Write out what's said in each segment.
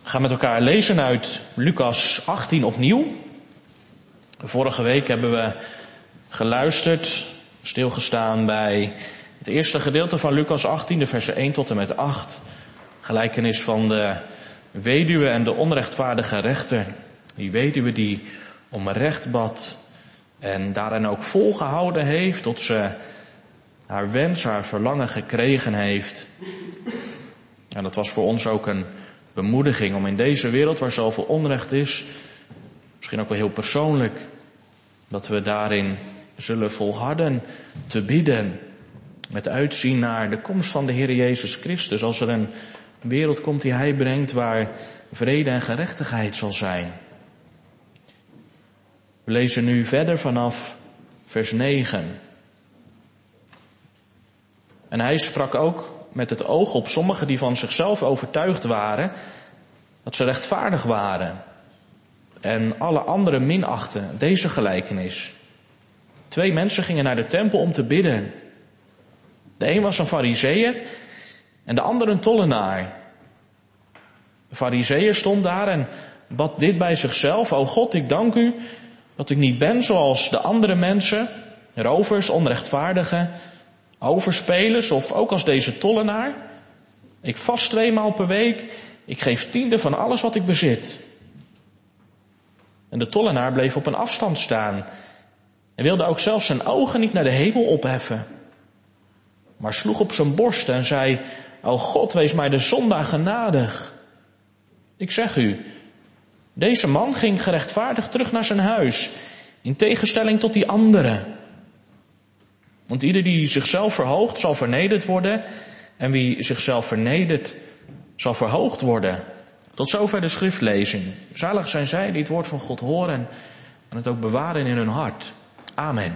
We gaan met elkaar lezen uit Lucas 18 opnieuw. Vorige week hebben we geluisterd, stilgestaan bij het eerste gedeelte van Lucas 18, de versen 1 tot en met 8. Gelijkenis van de weduwe en de onrechtvaardige rechter. Die weduwe die om recht bad en daarin ook volgehouden heeft tot ze haar wens, haar verlangen gekregen heeft. En dat was voor ons ook een bemoediging om in deze wereld waar zoveel onrecht is, misschien ook wel heel persoonlijk, dat we daarin zullen volharden te bidden. Met uitzien naar de komst van de Heer Jezus Christus. Als er een wereld komt die Hij brengt waar vrede en gerechtigheid zal zijn. We lezen nu verder vanaf vers 9. En Hij sprak ook met het oog op sommigen die van zichzelf overtuigd waren dat ze rechtvaardig waren. En alle anderen minachten deze gelijkenis. 2 mensen gingen naar de tempel om te bidden. De een was een Farizeeër en de ander een tollenaar. De Farizeeër stond daar en bad dit bij zichzelf: O God, ik dank u dat ik niet ben zoals de andere mensen, rovers, onrechtvaardigen, overspelers of ook als deze tollenaar. Ik vast 2 maal per week, ik geef 10e van alles wat ik bezit. En de tollenaar bleef op een afstand staan en wilde ook zelfs zijn ogen niet naar de hemel opheffen, maar sloeg op zijn borst en zei: O God, wees mij de zondaar genadig. Ik zeg u, deze man ging gerechtvaardigd terug naar zijn huis, in tegenstelling tot die andere. Want ieder die zichzelf verhoogt, zal vernederd worden, en wie zichzelf vernedert, zal verhoogd worden. Tot zover de schriftlezing. Zalig zijn zij die het woord van God horen en het ook bewaren in hun hart. Amen.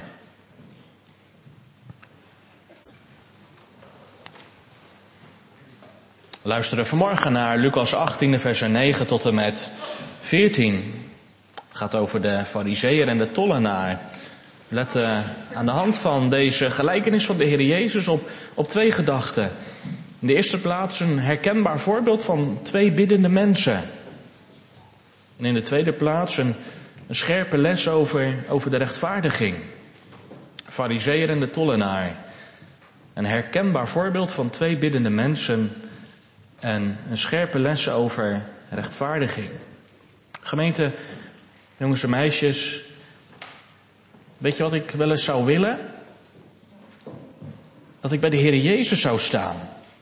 We luisteren vanmorgen naar Lucas 18, versen 9 tot en met 14. Het gaat over de Farizeeër en de tollenaar. Let aan de hand van deze gelijkenis van de Heer Jezus op 2 gedachten. In de eerste plaats een herkenbaar voorbeeld van 2 biddende mensen. En in de tweede plaats een scherpe les over de rechtvaardiging. Farizeeër en de tollenaar. Een herkenbaar voorbeeld van 2 biddende mensen en een scherpe les over rechtvaardiging. Gemeente, jongens en meisjes, weet je wat ik wel eens zou willen? Dat ik bij de Heer Jezus zou staan.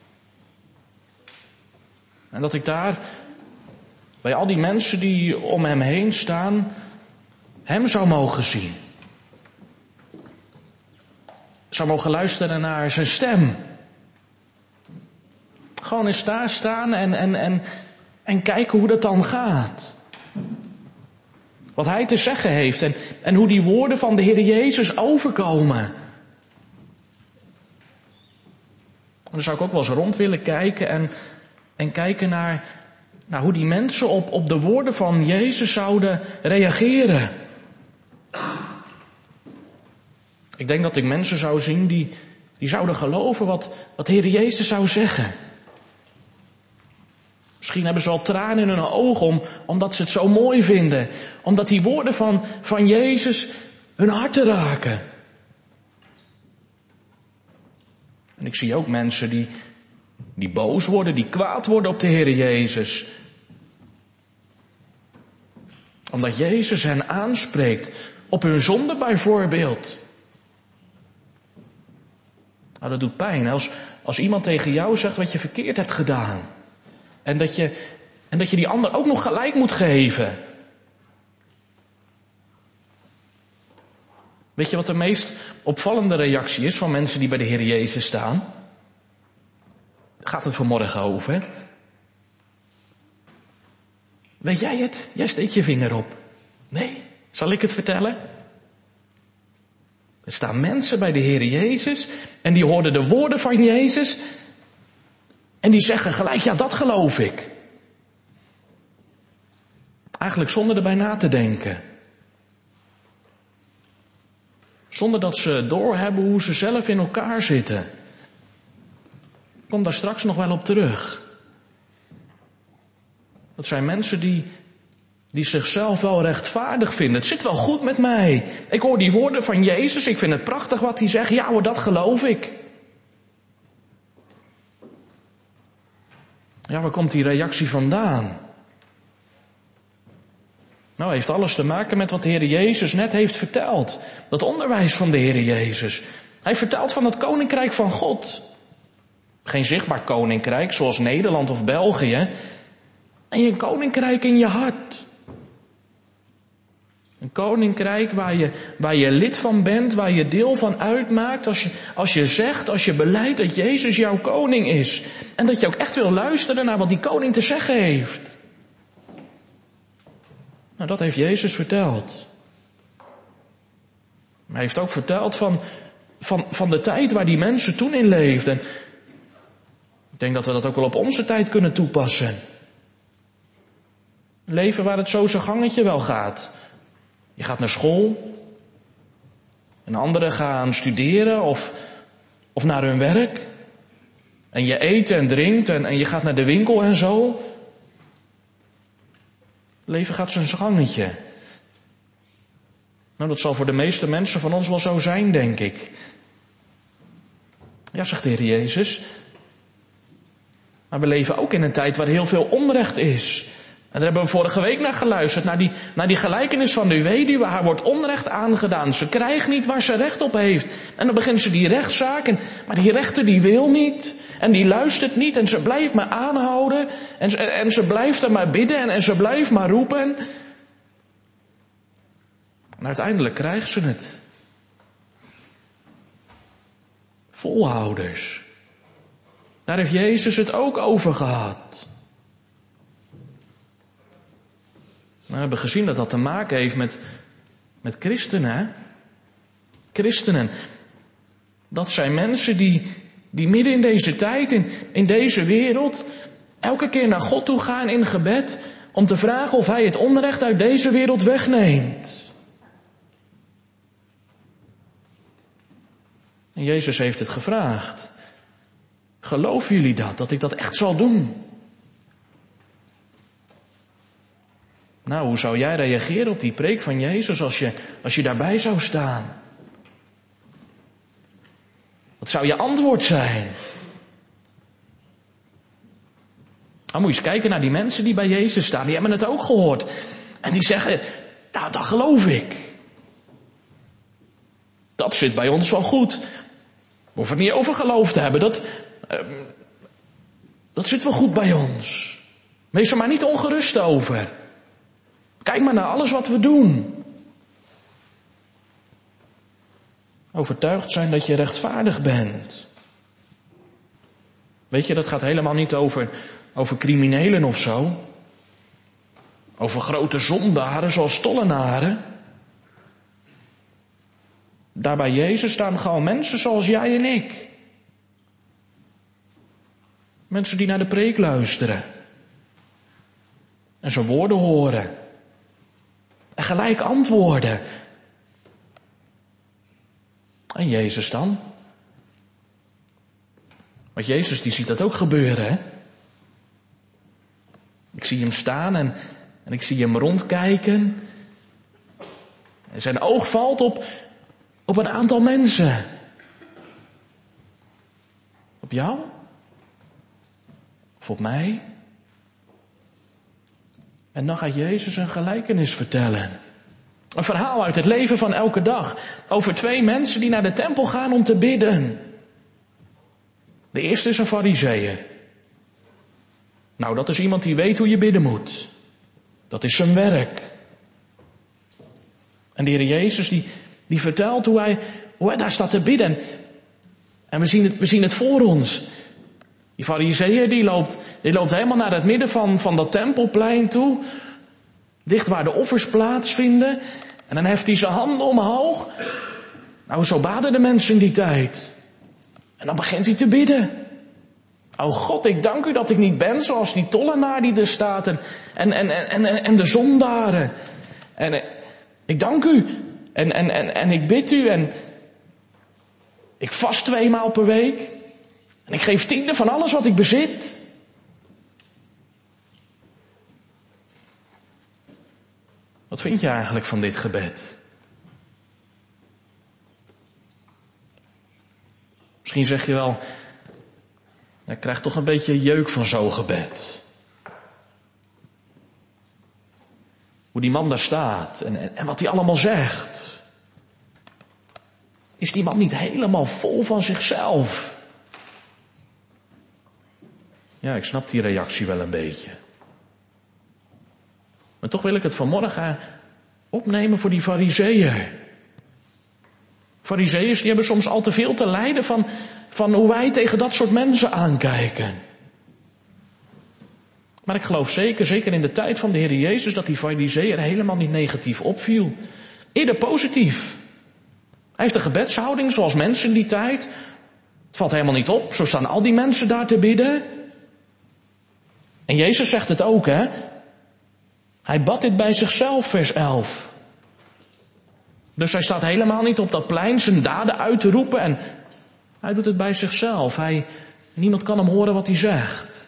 En dat ik daar, bij al die mensen die om hem heen staan, hem zou mogen zien. Zou mogen luisteren naar zijn stem. Gewoon eens daar staan en kijken hoe dat dan gaat. Wat hij te zeggen heeft en hoe die woorden van de Heer Jezus overkomen. Dan zou ik ook wel eens rond willen kijken en kijken naar hoe die mensen op de woorden van Jezus zouden reageren. Ik denk dat ik mensen zou zien die zouden geloven wat de Heer Jezus zou zeggen. Misschien hebben ze wel tranen in hun ogen omdat ze het zo mooi vinden. Omdat die woorden van Jezus hun harten raken. En ik zie ook mensen die boos worden, die kwaad worden op de Heer Jezus. Omdat Jezus hen aanspreekt op hun zonde bijvoorbeeld. Nou, dat doet pijn als iemand tegen jou zegt wat je verkeerd hebt gedaan. En dat je die ander ook nog gelijk moet geven. Weet je wat de meest opvallende reactie is van mensen die bij de Heer Jezus staan? Daar gaat het vanmorgen over. Weet jij het? Jij steekt je vinger op. Nee, zal ik het vertellen? Er staan mensen bij de Heer Jezus en die hoorden de woorden van Jezus en die zeggen gelijk, ja, dat geloof ik. Eigenlijk zonder erbij na te denken. Zonder dat ze doorhebben hoe ze zelf in elkaar zitten. Ik kom daar straks nog wel op terug. Dat zijn mensen die zichzelf wel rechtvaardig vinden. Het zit wel goed met mij. Ik hoor die woorden van Jezus. Ik vind het prachtig wat hij zegt. Ja hoor, dat geloof ik. Ja, waar komt die reactie vandaan? Nou, heeft alles te maken met wat de Heer Jezus net heeft verteld. Dat onderwijs van de Heer Jezus. Hij vertelt van het koninkrijk van God. Geen zichtbaar koninkrijk zoals Nederland of België. En een koninkrijk in je hart. Een koninkrijk waar je lid van bent, waar je deel van uitmaakt. Als je zegt, als je beleidt dat Jezus jouw koning is. En dat je ook echt wil luisteren naar wat die koning te zeggen heeft. Nou, dat heeft Jezus verteld. Maar hij heeft ook verteld van de tijd waar die mensen toen in leefden. Ik denk dat we dat ook wel op onze tijd kunnen toepassen. Een leven waar het zo zijn gangetje wel gaat. Je gaat naar school. En anderen gaan studeren of naar hun werk. En je eet en drinkt en je gaat naar de winkel en zo. Het leven gaat zijn gangetje. Nou, dat zal voor de meeste mensen van ons wel zo zijn, denk ik. Ja, zegt de Heer Jezus. Maar we leven ook in een tijd waar heel veel onrecht is. En daar hebben we vorige week naar geluisterd. Naar die gelijkenis van de weduwe. Haar wordt onrecht aangedaan. Ze krijgt niet waar ze recht op heeft. En dan begint ze die rechtszaak. Maar die rechter die wil niet. En die luistert niet. En ze blijft maar aanhouden. En ze blijft er maar bidden. En ze blijft maar roepen. En uiteindelijk krijgt ze het. Volhouders. Daar heeft Jezus het ook over gehad. We hebben gezien dat dat te maken heeft met christenen. Hè? Christenen. Dat zijn mensen die midden in deze tijd, in deze wereld, elke keer naar God toe gaan in gebed. Om te vragen of Hij het onrecht uit deze wereld wegneemt. En Jezus heeft het gevraagd. Geloven jullie dat ik dat echt zal doen? Nou, hoe zou jij reageren op die preek van Jezus als je daarbij zou staan? Wat zou je antwoord zijn? Dan moet je eens kijken naar die mensen die bij Jezus staan. Die hebben het ook gehoord. En die zeggen, nou, dat geloof ik. Dat zit bij ons wel goed. We hoeven het niet over geloof te hebben. Dat zit wel goed bij ons. Wees er maar niet ongerust over. Kijk maar naar alles wat we doen. Overtuigd zijn dat je rechtvaardig bent. Weet je, dat gaat helemaal niet over criminelen of zo. Over grote zondaren zoals tollenaren. Daar bij Jezus staan gewoon mensen zoals jij en ik. Mensen die naar de preek luisteren. En zijn woorden horen. En gelijk antwoorden. En Jezus dan? Want Jezus die ziet dat ook gebeuren, hè? Ik zie hem staan en ik zie hem rondkijken. En zijn oog valt op een aantal mensen. Op jou? Of op mij? En dan gaat Jezus een gelijkenis vertellen. Een verhaal uit het leven van elke dag. Over 2 mensen die naar de tempel gaan om te bidden. De eerste is een farizeeër. Nou, dat is iemand die weet hoe je bidden moet. Dat is zijn werk. En de Heer Jezus die vertelt hoe hij daar staat te bidden. En we zien het voor ons. Die farizeeër die loopt helemaal naar het midden van dat tempelplein toe. Dicht waar de offers plaatsvinden. En dan heft hij zijn handen omhoog. Nou, zo baden de mensen in die tijd. En dan begint hij te bidden. O God, ik dank u dat ik niet ben zoals die tollenaar die er staat. En de zondaren. En ik dank u. En ik bid u. En ik vast 2 maal per week. En ik geef 10e van alles wat ik bezit. Wat vind je eigenlijk van dit gebed? Misschien zeg je wel, ik krijg toch een beetje jeuk van zo'n gebed. Hoe die man daar staat en wat hij allemaal zegt. Is die man niet helemaal vol van zichzelf? Ja, ik snap die reactie wel een beetje. Maar toch wil ik het vanmorgen opnemen voor die farizeeën. Farizeeërs die hebben soms al te veel te lijden van hoe wij tegen dat soort mensen aankijken. Maar ik geloof zeker in de tijd van de Heer Jezus, dat die farizeeër helemaal niet negatief opviel. Eerder positief. Hij heeft een gebedshouding zoals mensen in die tijd. Het valt helemaal niet op. Zo staan al die mensen daar te bidden. En Jezus zegt het ook, hè. Hij bad dit bij zichzelf, vers 11. Dus hij staat helemaal niet op dat plein zijn daden uit te roepen. En hij doet het bij zichzelf. Niemand kan hem horen wat hij zegt.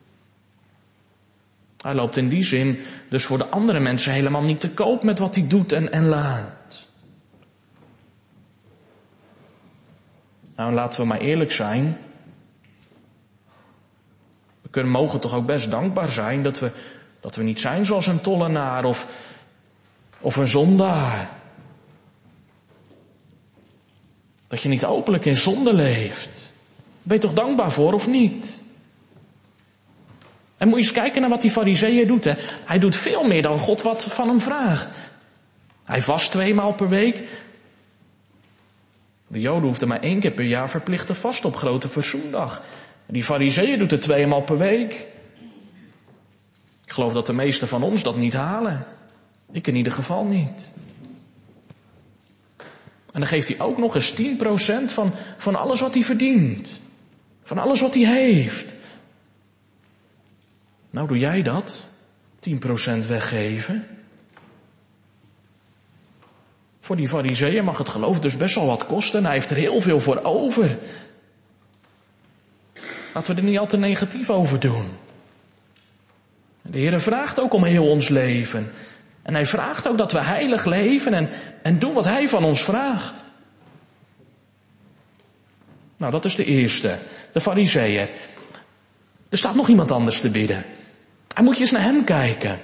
Hij loopt in die zin dus voor de andere mensen helemaal niet te koop met wat hij doet en laat. Nou, laten we maar eerlijk zijn. We mogen toch ook best dankbaar zijn dat we niet zijn zoals een tollenaar of een zondaar. Dat je niet openlijk in zonde leeft. Ben je toch dankbaar voor of niet? En moet je eens kijken naar wat die farizeeër doet. Hè? Hij doet veel meer dan God wat van hem vraagt. Hij vast 2 maal per week. De Joden hoefden maar 1 keer per jaar verplicht te vasten op Grote Verzoendag. Die farizeeër doet het 2 maal per week. Ik geloof dat de meesten van ons dat niet halen. Ik in ieder geval niet. En dan geeft hij ook nog eens 10% van alles wat hij verdient. Van alles wat hij heeft. Nou, doe jij dat? 10% weggeven? Voor die farizeeër mag het geloof dus best wel wat kosten. En hij heeft er heel veel voor over. Laten we er niet al te negatief over doen. De Heer vraagt ook om heel ons leven. En hij vraagt ook dat we heilig leven en doen wat hij van ons vraagt. Nou, dat is de eerste. De farizeeër. Er staat nog iemand anders te bidden. En moet je eens naar hem kijken.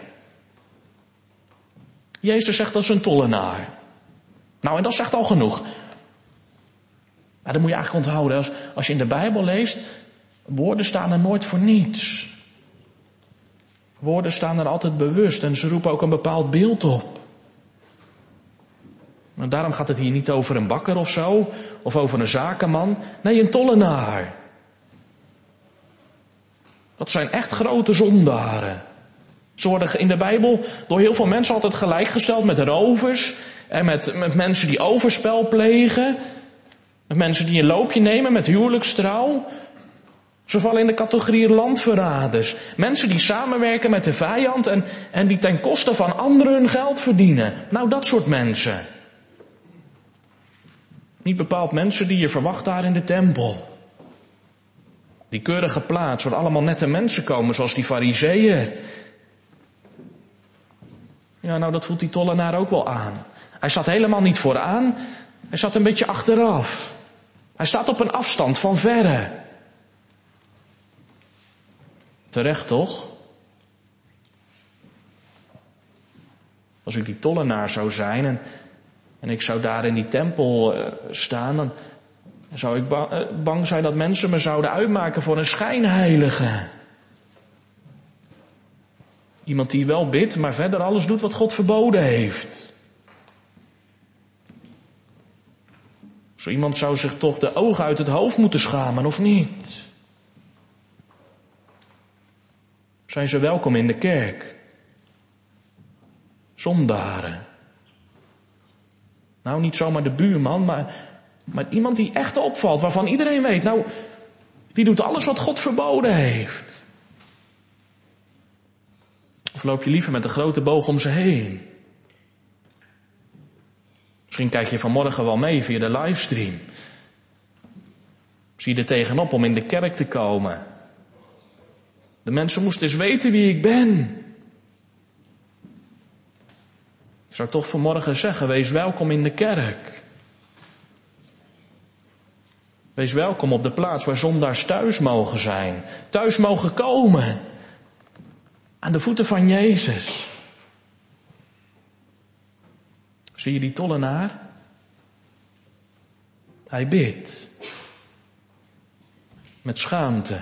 Jezus zegt dat is een tollenaar. Nou, en dat zegt al genoeg. Maar dat moet je eigenlijk onthouden. Als je in de Bijbel leest, woorden staan er nooit voor niets. Woorden staan er altijd bewust en ze roepen ook een bepaald beeld op. En daarom gaat het hier niet over een bakker of zo, of over een zakenman. Nee, een tollenaar. Dat zijn echt grote zondaren. Ze worden in de Bijbel door heel veel mensen altijd gelijkgesteld met rovers. En met mensen die overspel plegen. Met mensen die een loopje nemen met huwelijkstrouw. Ze vallen in de categorie landverraders. Mensen die samenwerken met de vijand en die ten koste van anderen hun geld verdienen. Nou, dat soort mensen. Niet bepaald mensen die je verwacht daar in de tempel. Die keurige plaats waar allemaal nette mensen komen, zoals die farizeeër. Ja, nou dat voelt die tollenaar ook wel aan. Hij zat helemaal niet vooraan, hij zat een beetje achteraf. Hij staat op een afstand van verre. Terecht toch? Als ik die tollenaar zou zijn en ik zou daar in die tempel staan, dan zou ik bang zijn dat mensen me zouden uitmaken voor een schijnheilige. Iemand die wel bidt, maar verder alles doet wat God verboden heeft. Zo iemand zou zich toch de ogen uit het hoofd moeten schamen, of niet? Zijn ze welkom in de kerk? Zondaren. Nou, niet zomaar de buurman, maar iemand die echt opvalt, waarvan iedereen weet, nou, die doet alles wat God verboden heeft. Of loop je liever met een grote boog om ze heen? Misschien kijk je vanmorgen wel mee via de livestream. Zie je er tegenop om in de kerk te komen. De mensen moesten eens weten wie ik ben. Ik zou toch vanmorgen zeggen, wees welkom in de kerk. Wees welkom op de plaats waar zondaars thuis mogen zijn. Thuis mogen komen. Aan de voeten van Jezus. Zie je die tollenaar? Hij bidt. Met schaamte.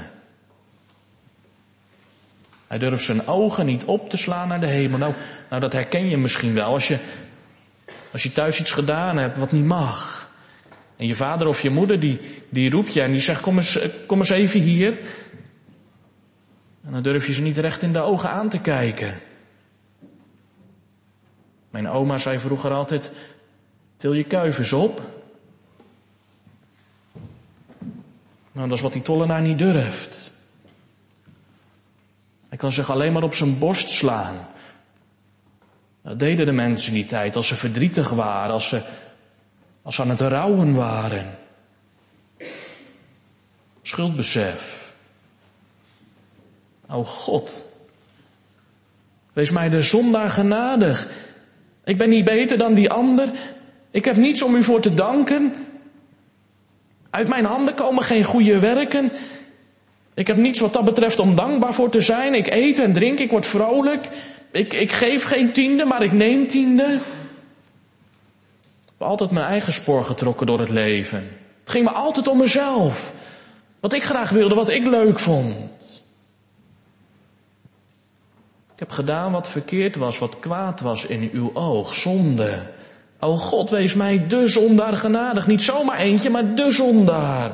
Hij durft zijn ogen niet op te slaan naar de hemel. Nou, dat herken je misschien wel. Als je thuis iets gedaan hebt wat niet mag. En je vader of je moeder die roept je en die zegt, kom eens even hier. En dan durf je ze niet recht in de ogen aan te kijken. Mijn oma zei vroeger altijd, til je kuifens op. Nou, dat is wat die tollenaar niet durft. Hij kan zich alleen maar op zijn borst slaan. Dat deden de mensen in die tijd als ze verdrietig waren, als ze aan het rouwen waren. Schuldbesef. O God, wees mij de zondaar genadig. Ik ben niet beter dan die ander. Ik heb niets om u voor te danken. Uit mijn handen komen geen goede werken. Ik heb niets wat dat betreft om dankbaar voor te zijn. Ik eet en drink, ik word vrolijk. Ik geef geen tiende, maar ik neem tiende. Ik heb altijd mijn eigen spoor getrokken door het leven. Het ging me altijd om mezelf. Wat ik graag wilde, wat ik leuk vond. Ik heb gedaan wat verkeerd was, wat kwaad was in uw oog, zonde. O God, wees mij de zondaar genadig. Niet zomaar eentje, maar de zondaar.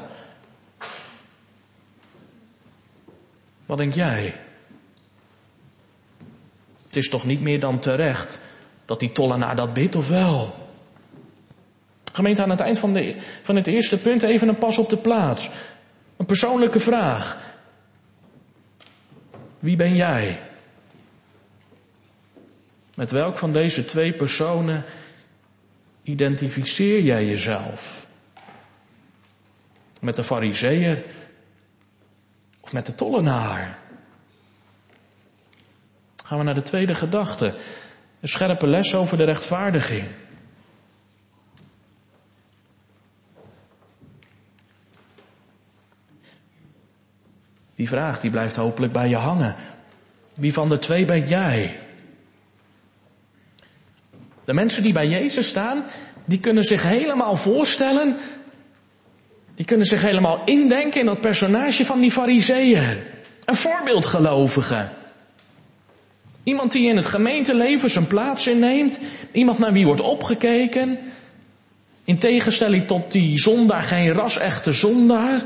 Wat denk jij? Het is toch niet meer dan terecht dat die tollenaar dat bidt, of wel? Gemeente, aan het eind van het eerste punt even een pas op de plaats. Een persoonlijke vraag. Wie ben jij? Met welk van deze twee personen identificeer jij jezelf? Met de farizeeër of met de tollenaar? Gaan we naar de tweede gedachte. Een scherpe les over de rechtvaardiging. Die vraag die blijft hopelijk bij je hangen. Wie van de twee ben jij? De mensen die bij Jezus staan, die kunnen zich helemaal voorstellen. Die kunnen zich helemaal indenken in dat personage van die farizeeër. Een voorbeeldgelovige. Iemand die in het gemeenteleven zijn plaats inneemt. Iemand naar wie wordt opgekeken. In tegenstelling tot die zondaar, geen ras-echte zondaar.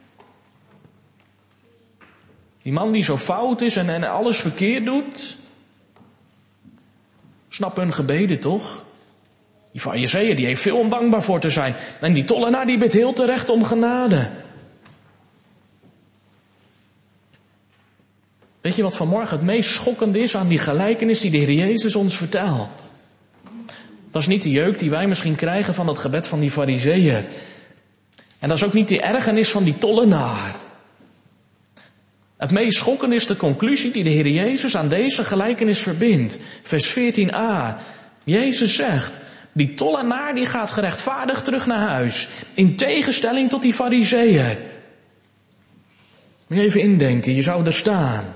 Die man die zo fout is en alles verkeerd doet. Snap hun gebeden toch? Die farizeeër die heeft veel om dankbaar voor te zijn. En die tollenaar die bidt heel terecht om genade. Weet je wat vanmorgen het meest schokkende is aan die gelijkenis die de Heer Jezus ons vertelt? Dat is niet de jeuk die wij misschien krijgen van het gebed van die farizeeër. En dat is ook niet de ergernis van die tollenaar. Het meest schokkende is de conclusie die de Heer Jezus aan deze gelijkenis verbindt. Vers 14a. Jezus zegt, die tollenaar die gaat gerechtvaardigd terug naar huis. In tegenstelling tot die farizeeër. Moet je even indenken, je zou er staan.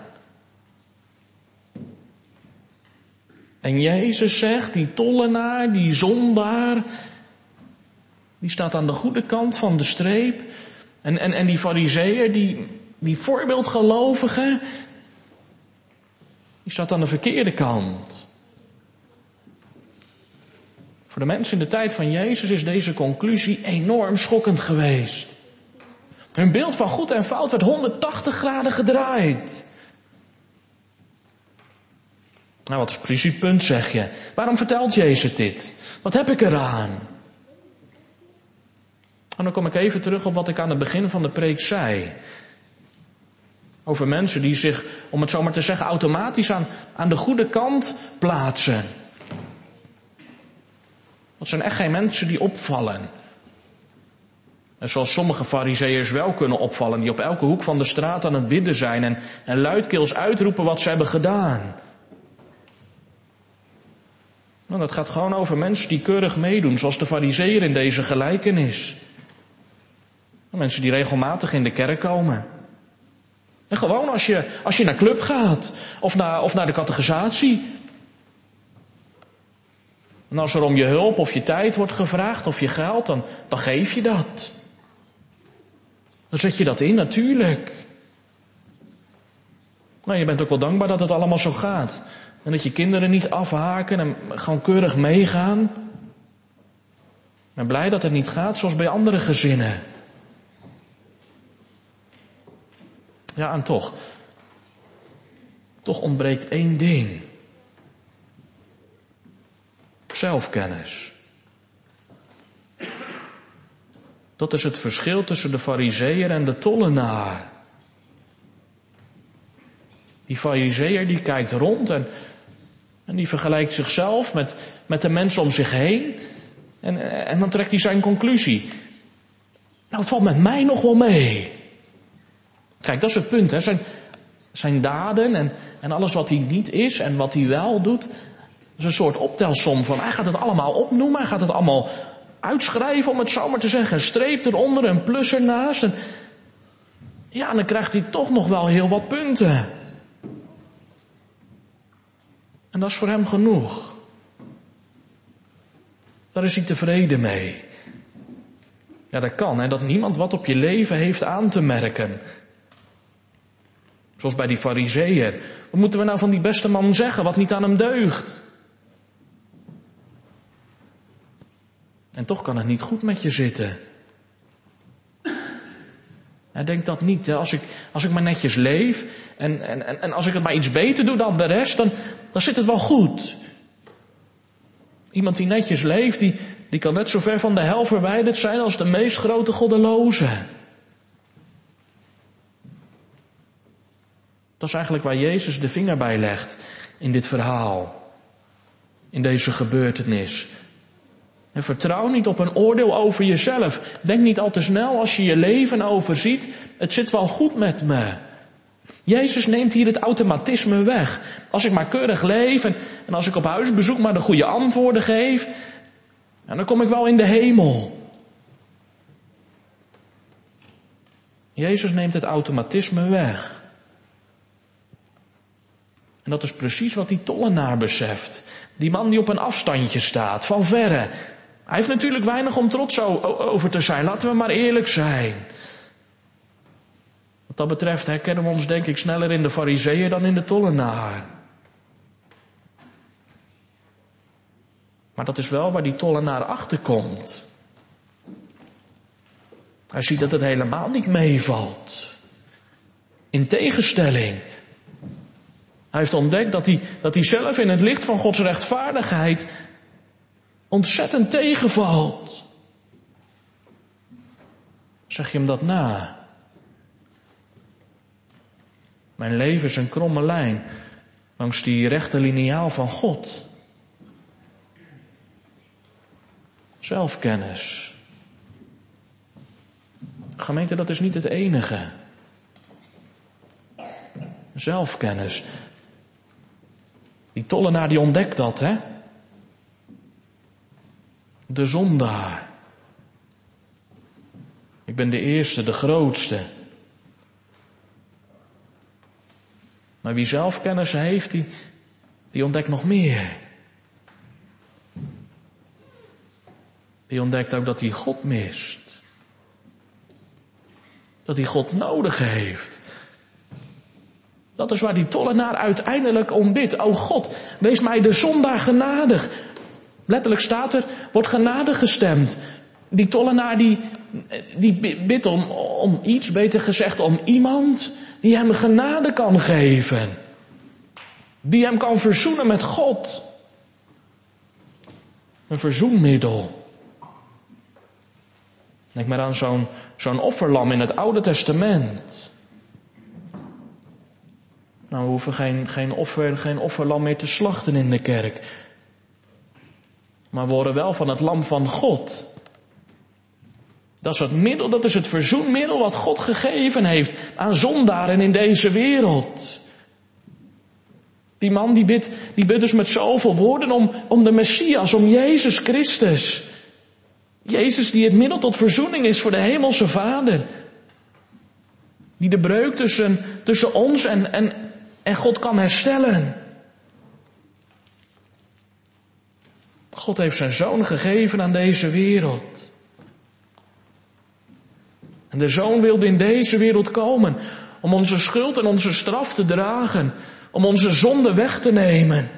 En Jezus zegt, die tollenaar, die zondaar, die staat aan de goede kant van de streep. En die farizeeër, die voorbeeldgelovige, die staat aan de verkeerde kant. Voor de mensen in de tijd van Jezus is deze conclusie enorm schokkend geweest. Hun beeld van goed en fout werd 180 graden gedraaid. Nou, wat is precies het punt, zeg je? Waarom vertelt Jezus dit? Wat heb ik eraan? En dan kom ik even terug op wat ik aan het begin van de preek zei. Over mensen die zich, om het zo maar te zeggen, automatisch aan de goede kant plaatsen. Dat zijn echt geen mensen die opvallen. En zoals sommige farizeeërs wel kunnen opvallen, die op elke hoek van de straat aan het bidden zijn en luidkeels uitroepen wat ze hebben gedaan. Nou, dat gaat gewoon over mensen die keurig meedoen, zoals de farizeeër in deze gelijkenis. Mensen die regelmatig in de kerk komen. En gewoon als je naar club gaat, of naar de catechisatie. En als er om je hulp of je tijd wordt gevraagd, of je geld, dan geef je dat. Dan zet je dat in, natuurlijk. Nou, je bent ook wel dankbaar dat het allemaal zo gaat. En dat je kinderen niet afhaken en gewoon keurig meegaan. Ik ben blij dat het niet gaat zoals bij andere gezinnen. Ja, en toch ontbreekt één ding. Zelfkennis. Dat is het verschil tussen de farizeeër en de tollenaar. Die farizeeër die kijkt rond en die vergelijkt zichzelf met de mensen om zich heen. En dan trekt hij zijn conclusie. Nou, het valt met mij nog wel mee. Kijk, dat is het punt, hè. Zijn daden en alles wat hij niet is en wat hij wel doet. Dat is een soort optelsom van, hij gaat het allemaal opnoemen, hij gaat het allemaal uitschrijven, om het zo maar te zeggen. Een streep eronder, een plus ernaast. En dan krijgt hij toch nog wel heel wat punten. En dat is voor hem genoeg. Daar is hij tevreden mee. Ja, dat kan, hè, dat niemand wat op je leven heeft aan te merken. Zoals bij die farizeeër. Wat moeten we nou van die beste man zeggen, wat niet aan hem deugt? En toch kan het niet goed met je zitten. Hij denkt dat niet. Hè. Als ik maar netjes leef en als ik het maar iets beter doe dan de rest, dan zit het wel goed. Iemand die netjes leeft, die kan net zo ver van de hel verwijderd zijn als de meest grote goddeloze. Dat is eigenlijk waar Jezus de vinger bij legt in dit verhaal. In deze gebeurtenis. En vertrouw niet op een oordeel over jezelf. Denk niet al te snel als je je leven overziet. Het zit wel goed met me. Jezus neemt hier het automatisme weg. Als ik maar keurig leef en als ik op huisbezoek maar de goede antwoorden geef, dan kom ik wel in de hemel. Jezus neemt het automatisme weg. En dat is precies wat die tollenaar beseft. Die man die op een afstandje staat, van verre. Hij heeft natuurlijk weinig om trots over te zijn, laten we maar eerlijk zijn. Wat dat betreft herkennen we ons denk ik sneller in de farizeeër dan in de tollenaar. Maar dat is wel waar die tollenaar achter komt. Hij ziet dat het helemaal niet meevalt. In tegenstelling. Hij heeft ontdekt dat hij zelf in het licht van Gods rechtvaardigheid ontzettend tegenvalt. Zeg je hem dat na? Mijn leven is een kromme lijn langs die rechte liniaal van God. Zelfkennis. Gemeente, dat is niet het enige. Zelfkennis. Die tollenaar die ontdekt dat, hè? De zondaar. Ik ben de eerste, de grootste. Maar wie zelfkennis heeft, die ontdekt nog meer. Die ontdekt ook dat hij God mist. Dat hij God nodig heeft. Dat is waar die tollenaar uiteindelijk om bidt. O God, wees mij de zondaar genadig. Letterlijk staat er, wordt genade gestemd. Die tollenaar die bidt om iets, beter gezegd om iemand die hem genade kan geven. Die hem kan verzoenen met God. Een verzoenmiddel. Denk maar aan zo'n offerlam in het Oude Testament. Nou, we hoeven geen offerlam meer te slachten in de kerk. Maar we horen wel van het lam van God. Dat is het middel, dat is het verzoenmiddel wat God gegeven heeft aan zondaren in deze wereld. Die man die bidt dus met zoveel woorden om de Messias, om Jezus Christus. Jezus die het middel tot verzoening is voor de hemelse Vader. Die de breuk tussen ons en God kan herstellen. God heeft zijn Zoon gegeven aan deze wereld. En de Zoon wilde in deze wereld komen om onze schuld en onze straf te dragen. Om onze zonde weg te nemen.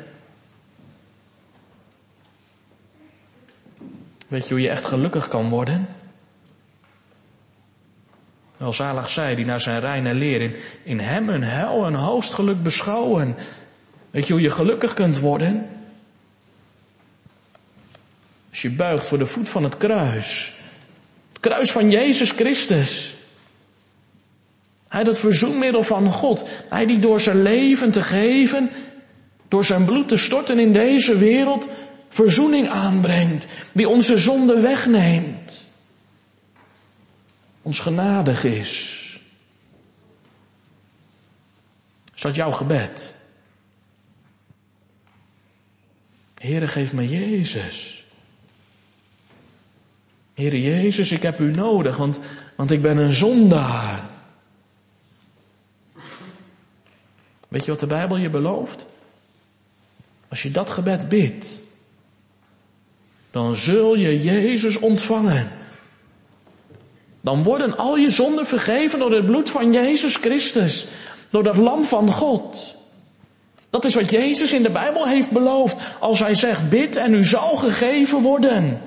Weet je hoe je echt gelukkig kan worden? Welzalig zij die naar zijn reine leer in hem een heil en hoogst geluk beschouwen. Weet je hoe je gelukkig kunt worden? Als je buigt voor de voet van het kruis. Het kruis van Jezus Christus. Hij dat verzoenmiddel van God. Hij die door zijn leven te geven, door zijn bloed te storten in deze wereld, verzoening aanbrengt. Die onze zonde wegneemt. Ons genadig is. Is dat jouw gebed? Heere, geef me Jezus. Heere Jezus, ik heb u nodig, want ik ben een zondaar. Weet je wat de Bijbel je belooft? Als je dat gebed bidt, dan zul je Jezus ontvangen. Dan worden al je zonden vergeven door het bloed van Jezus Christus. Door dat lam van God. Dat is wat Jezus in de Bijbel heeft beloofd. Als hij zegt, bid en u zal gegeven worden.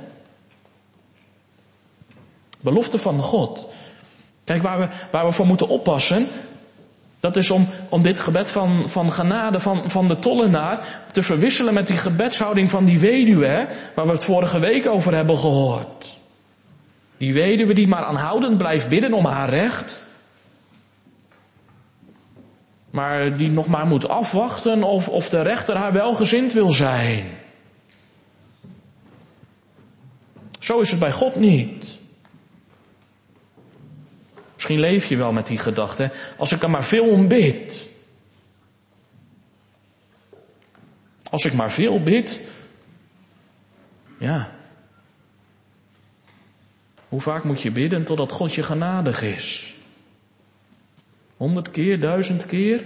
Belofte van God. Kijk, waar we voor moeten oppassen. Dat is om dit gebed van genade van de tollenaar te verwisselen met die gebedshouding van die weduwe, hè, waar we het vorige week over hebben gehoord. Die weduwe die maar aanhoudend blijft bidden om haar recht. Maar die nog maar moet afwachten of de rechter haar welgezind wil zijn. Zo is het bij God niet. Misschien leef je wel met die gedachte. Als ik er maar veel om bid. Als ik maar veel bid. Ja. Hoe vaak moet je bidden totdat God je genadig is? 100 keer, 1000 keer?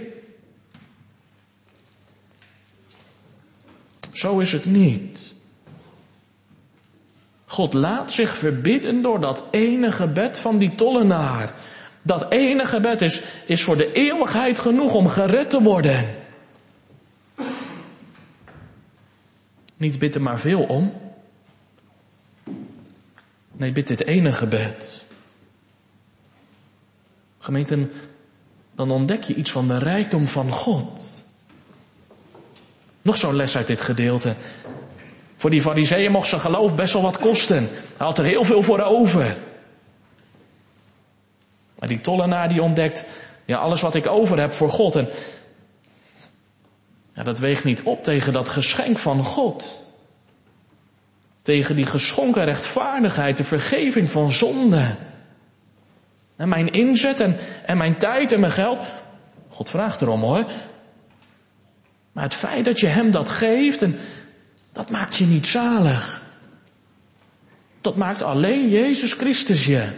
Zo is het niet. God laat zich verbidden door dat ene gebed van die tollenaar. Dat ene gebed is voor de eeuwigheid genoeg om gered te worden. Niet bid er maar veel om. Nee, bid dit ene gebed. Gemeenten, dan ontdek je iets van de rijkdom van God. Nog zo'n les uit dit gedeelte. Voor die farizeeën mocht zijn geloof best wel wat kosten. Hij had er heel veel voor over. Maar die tollenaar die ontdekt, ja, alles wat ik over heb voor God. En ja, dat weegt niet op tegen dat geschenk van God. Tegen die geschonken rechtvaardigheid, de vergeving van zonde. En mijn inzet en mijn tijd en mijn geld. God vraagt erom hoor. Maar het feit dat je hem dat geeft, en dat maakt je niet zalig. Dat maakt alleen Jezus Christus je.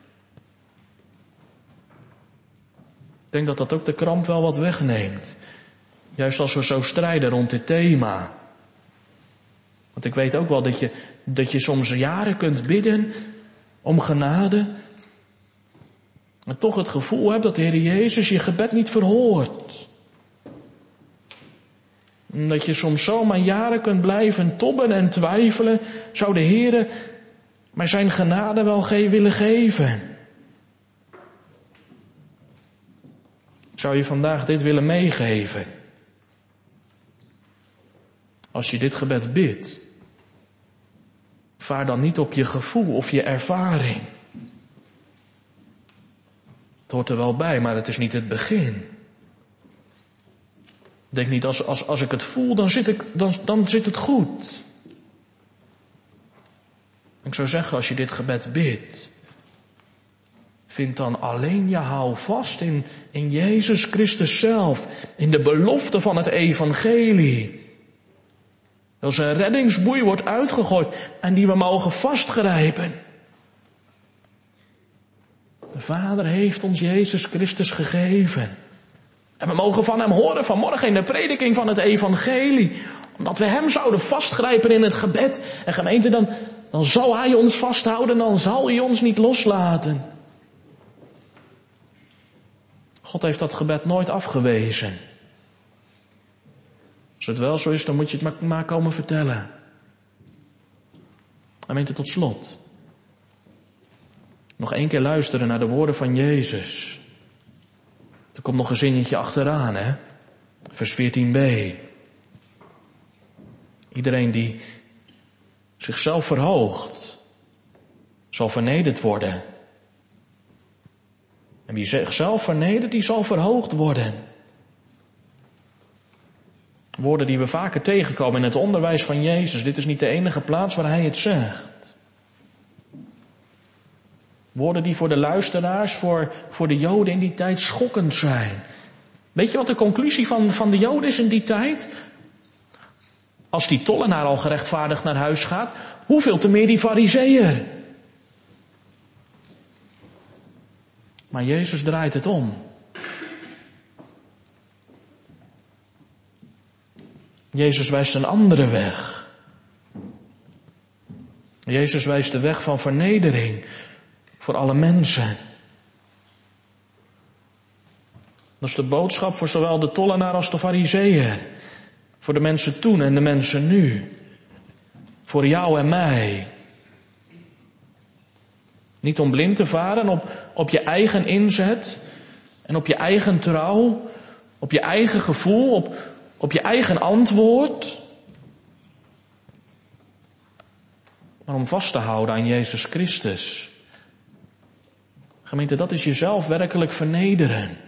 Ik denk dat dat ook de kramp wel wat wegneemt. Juist als we zo strijden rond dit thema. Want ik weet ook wel dat je soms jaren kunt bidden om genade. Maar toch het gevoel hebt dat de Heer Jezus je gebed niet verhoort. Dat je soms zomaar jaren kunt blijven tobben en twijfelen. Zou de Heer mij zijn genade wel willen geven? Zou je vandaag dit willen meegeven? Als je dit gebed bidt, vaar dan niet op je gevoel of je ervaring. Het hoort er wel bij, maar het is niet het begin. Denk niet, als ik het voel, dan zit het goed. Ik zou zeggen, als je dit gebed bidt, Vind dan alleen je houvast in Jezus Christus zelf. In de belofte van het evangelie. Als een reddingsboei wordt uitgegooid en die we mogen vastgrijpen. De Vader heeft ons Jezus Christus gegeven. En we mogen van hem horen vanmorgen in de prediking van het evangelie. Omdat we hem zouden vastgrijpen in het gebed. En gemeente, dan zal hij ons vasthouden, dan zal hij ons niet loslaten. God heeft dat gebed nooit afgewezen. Als het wel zo is, dan moet je het maar komen vertellen. Gemeente, tot slot. Nog 1 keer luisteren naar de woorden van Jezus. Er komt nog een zinnetje achteraan, hè. Vers 14b. Iedereen die zichzelf verhoogt, zal vernederd worden. En wie zichzelf vernedert, die zal verhoogd worden. Woorden die we vaker tegenkomen in het onderwijs van Jezus. Dit is niet de enige plaats waar hij het zegt. Woorden die voor de luisteraars, voor de Joden in die tijd schokkend zijn. Weet je wat de conclusie van de Joden is in die tijd? Als die tollenaar al gerechtvaardigd naar huis gaat, hoeveel te meer die Farizeeër? Maar Jezus draait het om. Jezus wijst een andere weg. Jezus wijst de weg van vernedering voor alle mensen. Dat is de boodschap voor zowel de tollenaar als de Farizeeër. Voor de mensen toen en de mensen nu. Voor jou en mij. Niet om blind te varen op je eigen inzet en op je eigen trouw, op je eigen gevoel, op je eigen antwoord. Maar om vast te houden aan Jezus Christus. Gemeente, dat is jezelf werkelijk vernederen.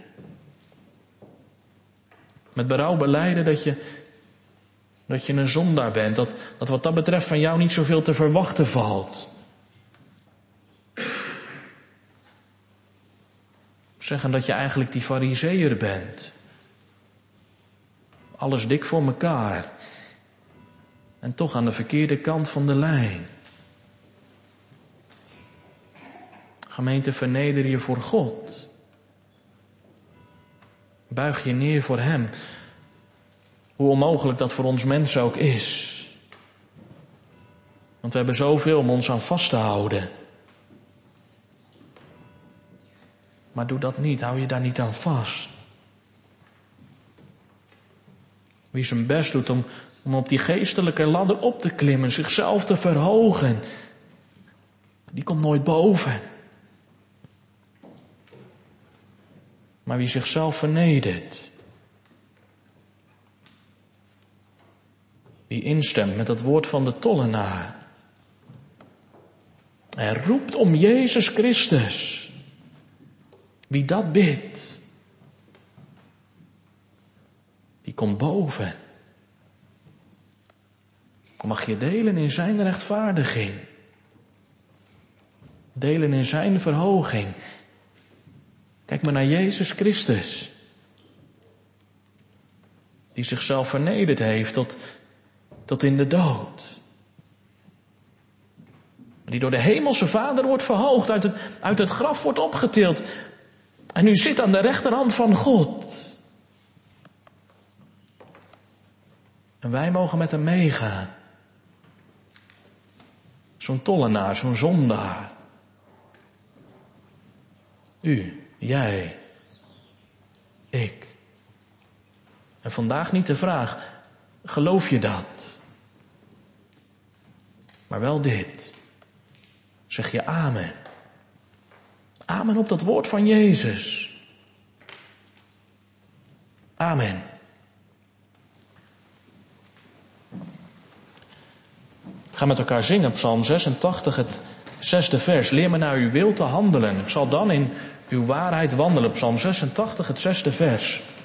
Met berouw belijden dat je een zondaar bent. Dat wat dat betreft van jou niet zoveel te verwachten valt. Zeggen dat je eigenlijk die Farizeeër bent. Alles dik voor elkaar. En toch aan de verkeerde kant van de lijn. Gemeente, verneder je voor God. Buig je neer voor hem. Hoe onmogelijk dat voor ons mensen ook is. Want we hebben zoveel om ons aan vast te houden. Maar doe dat niet, hou je daar niet aan vast. Wie zijn best doet om op die geestelijke ladder op te klimmen, zichzelf te verhogen, die komt nooit boven. Maar wie zichzelf vernedert, wie instemt met het woord van de tollenaar en roept om Jezus Christus, wie dat bidt, die komt boven. Mag je delen in zijn rechtvaardiging. Delen in zijn verhoging. Kijk maar naar Jezus Christus. Die zichzelf vernederd heeft tot in de dood. Die door de hemelse Vader wordt verhoogd, uit het graf wordt opgetild. En nu zit aan de rechterhand van God. En wij mogen met hem meegaan. Zo'n tollenaar, zo'n zondaar. U, jij, ik. En vandaag niet de vraag, geloof je dat? Maar wel dit. Zeg je amen. Amen op dat woord van Jezus. Amen. We gaan met elkaar zingen, Psalm 86, het 6e vers. Leer me naar uw wil te handelen. Ik zal dan in uw waarheid wandelen. Psalm 86, het 6e vers.